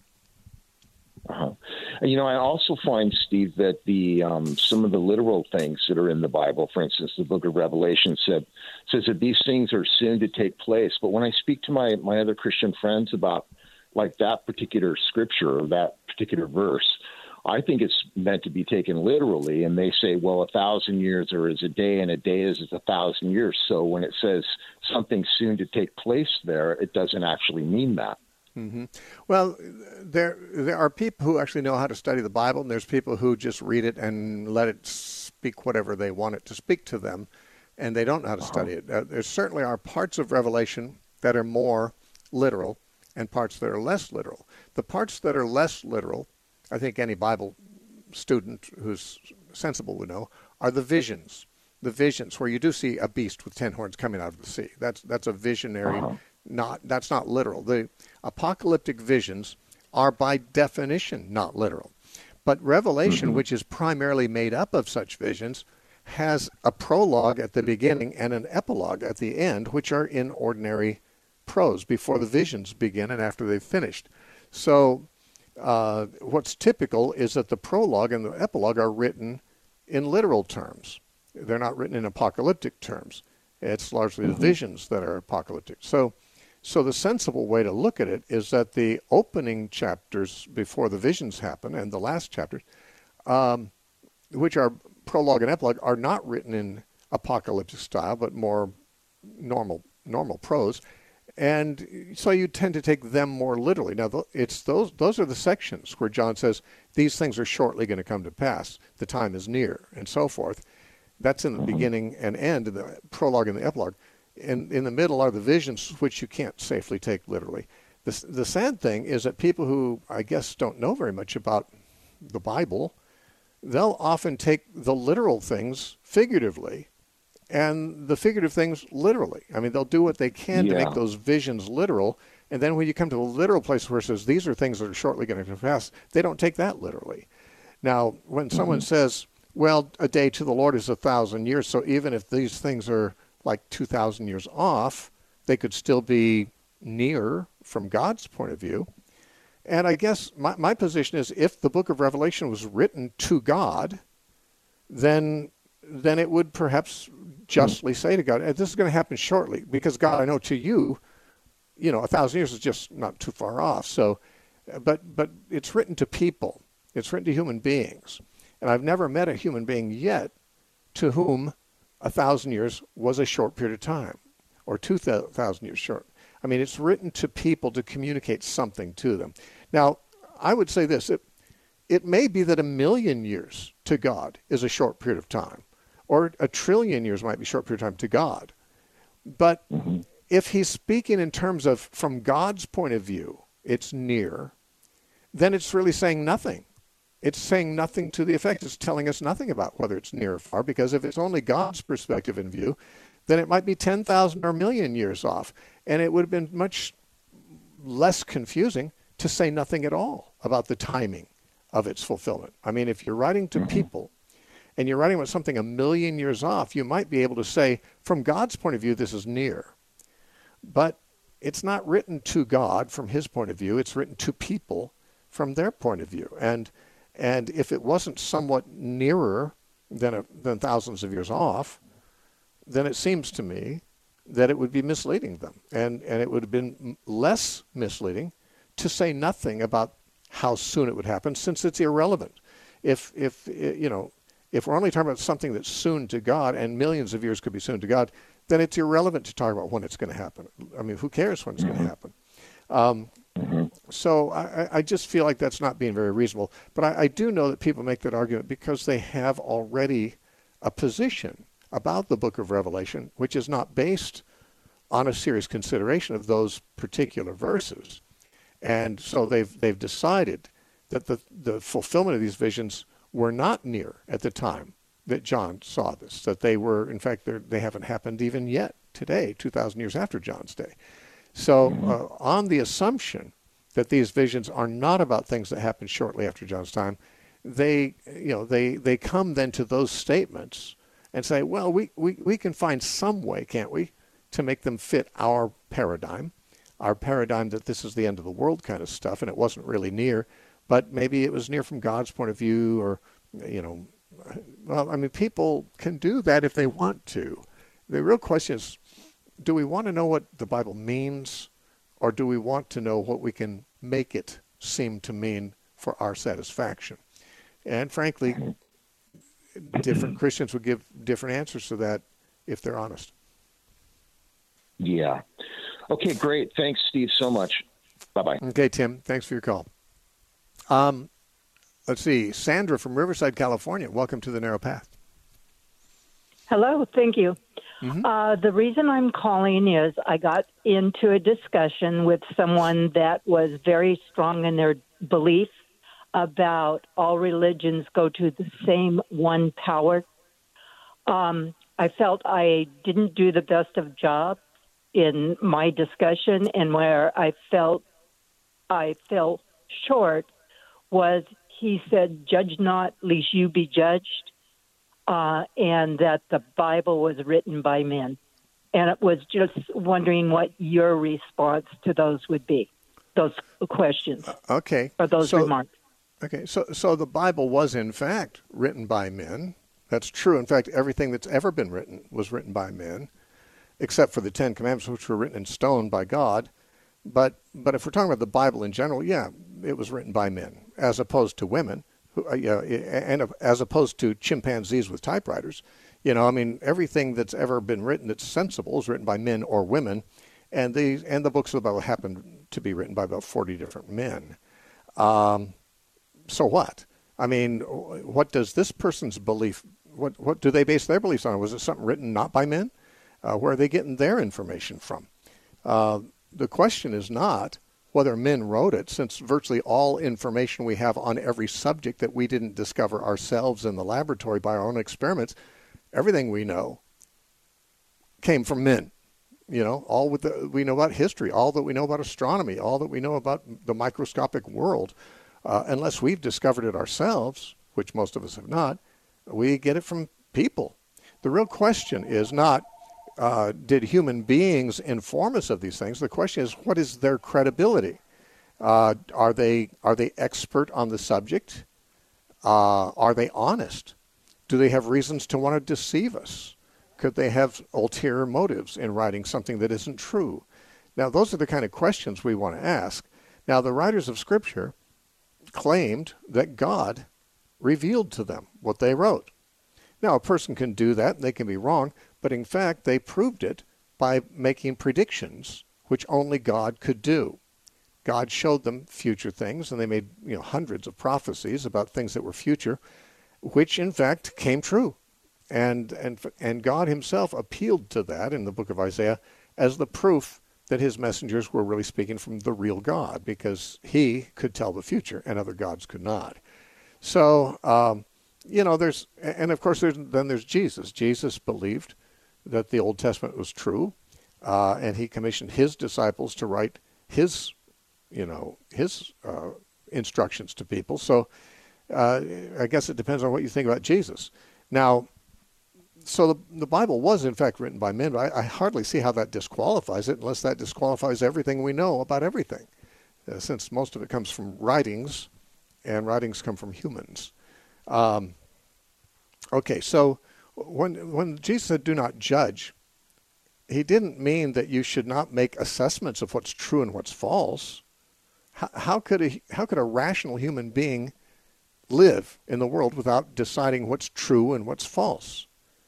Uh-huh. You know, I also find, Steve, that the um, some of the literal things that are in the Bible, for instance, the book of Revelation said says that these things are soon to take place. But when I speak to my, my other Christian friends about like that particular scripture or that particular verse, I think it's meant to be taken literally. And they say, well, a thousand years or is a day, and a day is, is a thousand years. So when it says something soon to take place there, it doesn't actually mean that. Mm-hmm. Well, there there are people who actually know how to study the Bible, and there's people who just read it and let it speak whatever they want it to speak to them, and they don't know how to uh-huh. study it. Uh, there certainly are parts of Revelation that are more literal and parts that are less literal. The parts that are less literal, I think any Bible student who's sensible would know, are the visions. The visions where you do see a beast with ten horns coming out of the sea. That's that's a visionary, uh-huh. not that's not literal. The apocalyptic visions are by definition not literal. But Revelation, mm-hmm. which is primarily made up of such visions, has a prologue at the beginning and an epilogue at the end, which are in ordinary prose before the visions begin and after they've finished. So uh, what's typical is that the prologue and the epilogue are written in literal terms. They're not written in apocalyptic terms. It's largely mm-hmm. the visions that are apocalyptic. So so the sensible way to look at it is that the opening chapters before the visions happen and the last chapters, um, which are prologue and epilogue, are not written in apocalyptic style, but more normal normal prose. And so you tend to take them more literally. Now, it's those those are the sections where John says, these things are shortly going to come to pass. The time is near, and so forth. That's in the mm-hmm. beginning and end, the prologue and the epilogue. And in the middle are the visions, which you can't safely take literally. The, the sad thing is that people who, I guess, don't know very much about the Bible, they'll often take the literal things figuratively and the figurative things literally. I mean, they'll do what they can Yeah. to make those visions literal. And then when you come to a literal place where it says these are things that are shortly going to come to pass, they don't take that literally. Now, when mm-hmm. someone says, well, a day to the Lord is a thousand years, so even if these things are like two thousand years off, they could still be near from God's point of view. And I guess my, my position is if the book of Revelation was written to God, then then it would perhaps justly say to God, this is going to happen shortly, because God, I know to you, you know, a thousand years is just not too far off. So, but but it's written to people. It's written to human beings. And I've never met a human being yet to whom a thousand years was a short period of time, or two thousand years short. I mean, it's written to people to communicate something to them. Now, I would say this. It, it may be that a million years to God is a short period of time, or a trillion years might be a short period of time to God. But mm-hmm. if he's speaking in terms of from God's point of view, it's near, then it's really saying nothing. It's saying nothing to the effect. It's telling us nothing about whether it's near or far, because if it's only God's perspective in view, then it might be ten thousand or a million years off. And it would have been much less confusing to say nothing at all about the timing of its fulfillment. I mean, if you're writing to mm-hmm. people and you're writing about something a million years off, you might be able to say, from God's point of view, this is near. But it's not written to God from his point of view. It's written to people from their point of view. And and if it wasn't somewhat nearer than a, than thousands of years off, then it seems to me that it would be misleading them. And, and it would have been less misleading to say nothing about how soon it would happen, since it's irrelevant. If, if you know, if we're only talking about something that's soon to God, and millions of years could be soon to God, then it's irrelevant to talk about when it's going to happen. I mean, who cares when it's mm-hmm. going to happen? Um, mm-hmm. So I, I just feel like that's not being very reasonable. But I, I do know that people make that argument because they have already a position about the book of Revelation, which is not based on a serious consideration of those particular verses. And so they've they've decided that the, the fulfillment of these visions were not near at the time that John saw this, that they were, in fact, they haven't happened even yet today, two thousand years after John's day. So uh, on the assumption that these visions are not about things that happened shortly after John's time, they, you know, they, they come then to those statements and say, well, we, we, we can find some way, can't we, to make them fit our paradigm, our paradigm that this is the end of the world kind of stuff, and it wasn't really near, but maybe it was near from God's point of view, or, you know, well, I mean, people can do that if they want to. The real question is, do we want to know what the Bible means, or do we want to know what we can make it seem to mean for our satisfaction? And frankly, different Christians would give different answers to that if they're honest. Yeah. Okay, great. Thanks, Steve, so much. Bye-bye. Okay, Tim. Thanks for your call. Um, let's see. Sandra from Riverside, California. Welcome to the Narrow Path. Hello. Thank you. Mm-hmm. Uh, the reason I'm calling is I got into a discussion with someone that was very strong in their belief about all religions go to the same one power. Um, I felt I didn't do the best of job in my discussion, and where I felt I fell short was he said, "Judge not, lest you be judged," uh, and that the Bible was written by men. And it was just wondering what your response to those would be, those questions. Uh, okay. Or those so, remarks. Okay, so so the Bible was in fact written by men. That's true. In fact, everything that's ever been written was written by men, except for the Ten Commandments, which were written in stone by God. But but if we're talking about the Bible in general, yeah, it was written by men, as opposed to women, who, uh, yeah, and as opposed to chimpanzees with typewriters. You know, I mean, everything that's ever been written that's sensible is written by men or women, and the and the books of the Bible happen to be written by about forty different men. Um, so what? I mean, what does this person's belief? What what do they base their beliefs on? Was it something written not by men? Uh, where are they getting their information from? Uh, the question is not whether men wrote it, since virtually all information we have on every subject that we didn't discover ourselves in the laboratory by our own experiments, everything we know came from men. You know, all with the, we know about history, all that we know about astronomy, all that we know about the microscopic world, uh, unless we've discovered it ourselves, which most of us have not, we get it from people. The real question is not, uh, did human beings inform us of these things? The question is, what is their credibility? Uh, are they are they expert on the subject? Uh, are they honest? Do they have reasons to want to deceive us? Could they have ulterior motives in writing something that isn't true? Now, those are the kind of questions we want to ask. Now, the writers of Scripture claimed that God revealed to them what they wrote. Now, a person can do that, and they can be wrong, but in fact, they proved it by making predictions, which only God could do. God showed them future things, and they made you know hundreds of prophecies about things that were future, which in fact came true. And, and and God himself appealed to that in the book of Isaiah as the proof that his messengers were really speaking from the real God, because he could tell the future and other gods could not. So, um, you know, there's, and of course, there's, then there's Jesus. Jesus believed that the Old Testament was true, uh, and he commissioned his disciples to write his, you know, his uh, instructions to people. So uh, I guess it depends on what you think about Jesus. Now, so the, the Bible was, in fact, written by men, but I, I hardly see how that disqualifies it, unless that disqualifies everything we know about everything, uh, since most of it comes from writings, and writings come from humans. Um, okay, so when when Jesus said, do not judge, he didn't mean that you should not make assessments of what's true and what's false. How, how could a, how could a rational human being live in the world without deciding what's true and what's false?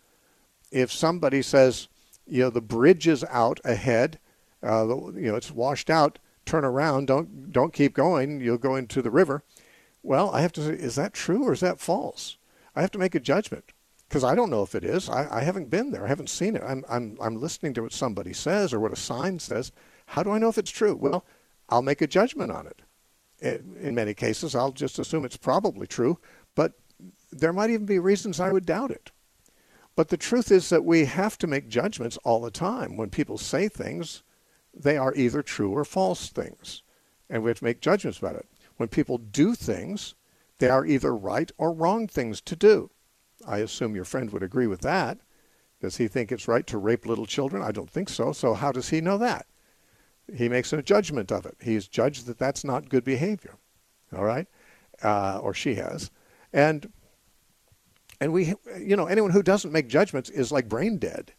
If somebody says, you know, the bridge is out ahead, uh, you know, it's washed out, turn around, don't don't keep going, you'll go into the river. Well, I have to say, is that true or is that false? I have to make a judgment, because I don't know if it is. I, I haven't been there. I haven't seen it. I'm I'm I'm listening to what somebody says or what a sign says. How do I know if it's true? Well, I'll make a judgment on it. In, in many cases, I'll just assume it's probably true, but there might even be reasons I would doubt it. But the truth is that we have to make judgments all the time. When people say things, they are either true or false things, and we have to make judgments about it. When people do things, they are either right or wrong things to do. I assume your friend would agree with that. Does he think it's right to rape little children? I don't think so. So how does he know that? He makes a judgment of it. He's judged that that's not good behavior, all right? Uh, or she has. And And we, you know, anyone who doesn't make judgments is like brain dead.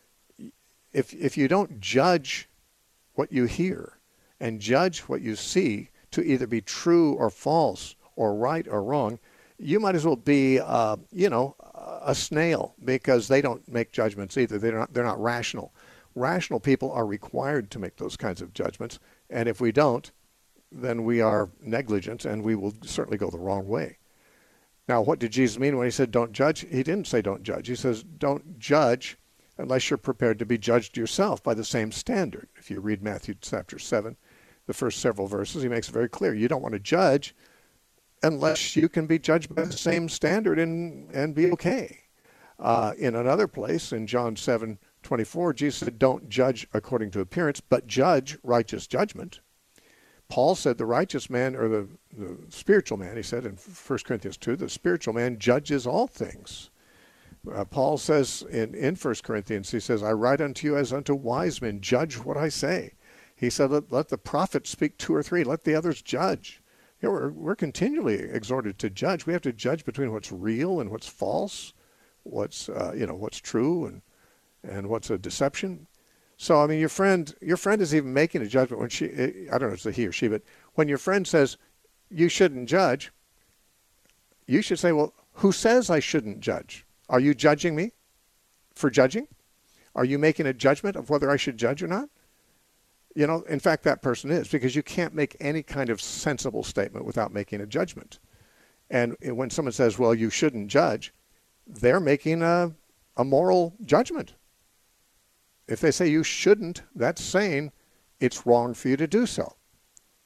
If if you don't judge what you hear and judge what you see to either be true or false or right or wrong, you might as well be, uh, you know, a snail, because they don't make judgments either. They're not, they're not rational. Rational people are required to make those kinds of judgments, and if we don't, then we are negligent and we will certainly go the wrong way. Now, what did Jesus mean when he said don't judge? He didn't say don't judge. He says don't judge unless you're prepared to be judged yourself by the same standard. If you read Matthew chapter seven, the first several verses, he makes it very clear. You don't want to judge unless you can be judged by the same standard and, and be okay. Uh, in another place, in John seven twenty-four, Jesus said don't judge according to appearance, but judge righteous judgment. Paul said the righteous man, or the, the spiritual man, he said in First Corinthians two, the spiritual man judges all things. Uh, Paul says in, in First Corinthians, he says, I write unto you as unto wise men, judge what I say. He said, let, let the prophet speak two or three, let the others judge. You know, we're, we're continually exhorted to judge. We have to judge between what's real and what's false, what's, uh, you know, what's true and, and what's a deception. So, I mean, your friend, your friend is even making a judgment when she, I don't know if it's a he or she, but when your friend says, you shouldn't judge, you should say, well, who says I shouldn't judge? Are you judging me for judging? Are you making a judgment of whether I should judge or not? You know, in fact, that person is, because you can't make any kind of sensible statement without making a judgment. And when someone says, well, you shouldn't judge, they're making a, a moral judgment. If they say you shouldn't, that's saying it's wrong for you to do so.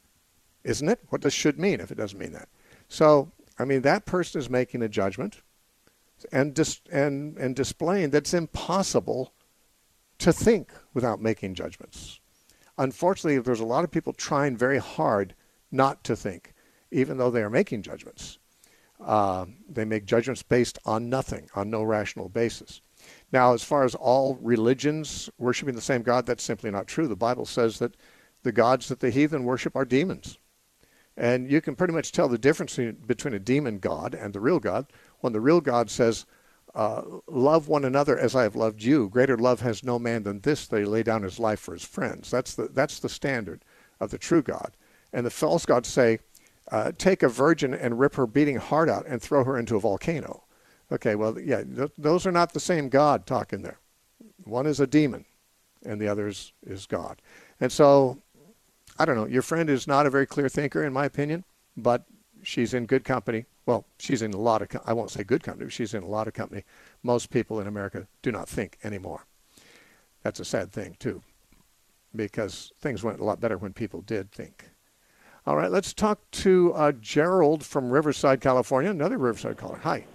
isn't it? What does should mean if it doesn't mean that? So, I mean, that person is making a judgment and dis- and and displaying that it's impossible to think without making judgments. Unfortunately, there's a lot of people trying very hard not to think, even though they are making judgments. Uh, they make judgments based on nothing, on no rational basis. Now, as far as all religions worshiping the same God, that's simply not true. The Bible says that the gods that the heathen worship are demons. And you can pretty much tell the difference between a demon god and the real God when the real God says, uh, love one another as I have loved you. Greater love has no man than this, that he lay down his life for his friends. That's the, that's the standard of the true God. And the false gods say, uh, take a virgin and rip her beating heart out and throw her into a volcano. Okay, well, yeah, th- those are not the same God talking there. One is a demon, and the other is, is God. And so, I don't know, your friend is not a very clear thinker, in my opinion, but she's in good company. Well, she's in a lot of, I won't say good company, but she's in a lot of company. Most people in America do not think anymore. That's a sad thing, too, because things went a lot better when people did think. All right, let's talk to uh, Gerald from Riverside, California, another Riverside caller. Hi.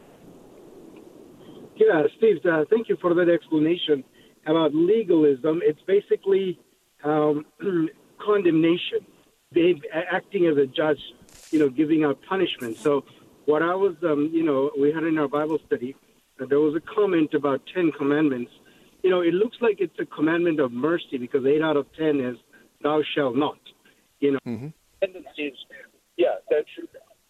Yeah, Steve, uh, thank you for that explanation about legalism. It's basically um, condemnation, they acting as a judge, you know, giving out punishment. So what I was, um, you know, we had in our Bible study, uh, there was a comment about Ten Commandments. You know, it looks like it's a commandment of mercy because eight out of ten is thou shalt not, you know. Mm-hmm. Tendencies, yeah, that's true.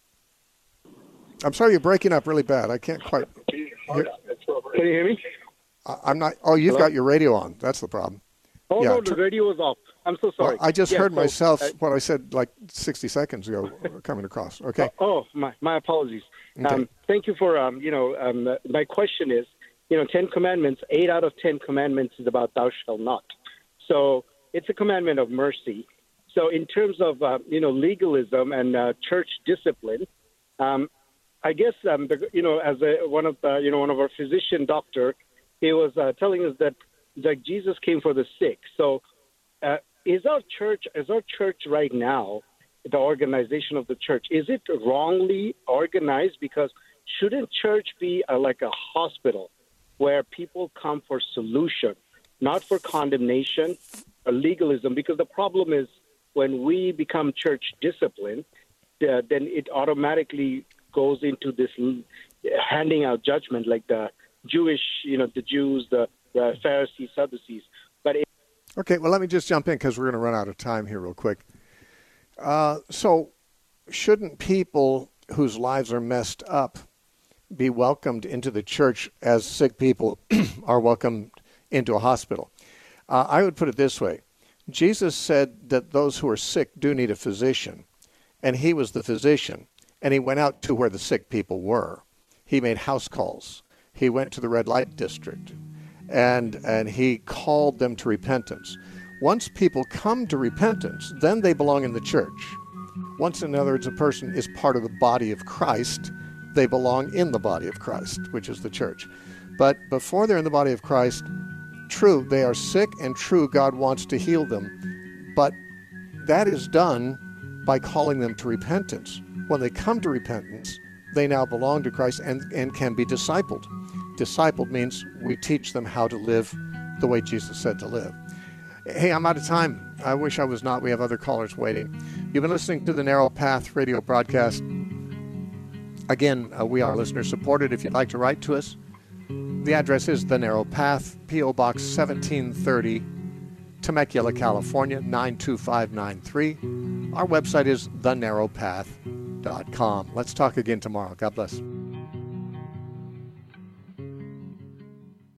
I'm sorry, you're breaking up really bad. I can't quite hear. Can you hear me? I'm not. Oh, you've Hello? got your radio on. That's the problem. Oh, yeah, no, the radio was off. I'm so sorry. Well, I just yeah, heard so, myself uh, what I said like sixty seconds ago coming across. Okay. Oh, oh my, my apologies. Okay. Um, thank you for, um, you know, um, uh, my question is, you know, Ten Commandments, eight out of ten commandments is about thou shalt not. So it's a commandment of mercy. So in terms of, uh, you know, legalism and uh, church discipline, um, I guess, um, the, you know, as a, one of, uh, you know, one of our physician doctor, he was uh, telling us that, that Jesus came for the sick. So uh, is our church, is our church right now, the organization of the church, is it wrongly organized? Because shouldn't church be uh, like a hospital where people come for solution, not for condemnation or legalism? Because the problem is when we become church discipline, uh, then it automatically goes into this handing out judgment like the Jewish, you know, the Jews, the, the Pharisees, Sadducees. But it- Okay, well, let me just jump in because we're going to run out of time here real quick. Uh, so shouldn't people whose lives are messed up be welcomed into the church as sick people are welcomed into a hospital? Uh, I would put it this way. Jesus said that those who are sick do need a physician, and he was the physician, and he went out to where the sick people were. He made house calls. He went to the red light district, and and he called them to repentance. Once people come to repentance, then they belong in the church. Once, in other words, a person is part of the body of Christ, they belong in the body of Christ, which is the church. But before they're in the body of Christ, true, they are sick, and true, God wants to heal them. But that is done by calling them to repentance. When they come to repentance, they now belong to Christ and, and can be discipled. Discipled means we teach them how to live the way Jesus said to live. Hey, I'm out of time. I wish I was not. We have other callers waiting. You've been listening to the Narrow Path radio broadcast. Again, uh, we are listener supported. If you'd like to write to us, the address is The Narrow Path, P O Box seventeen thirty, Temecula, California, nine two five nine three. Our website is the narrow path dot com. Let's talk again tomorrow. God bless.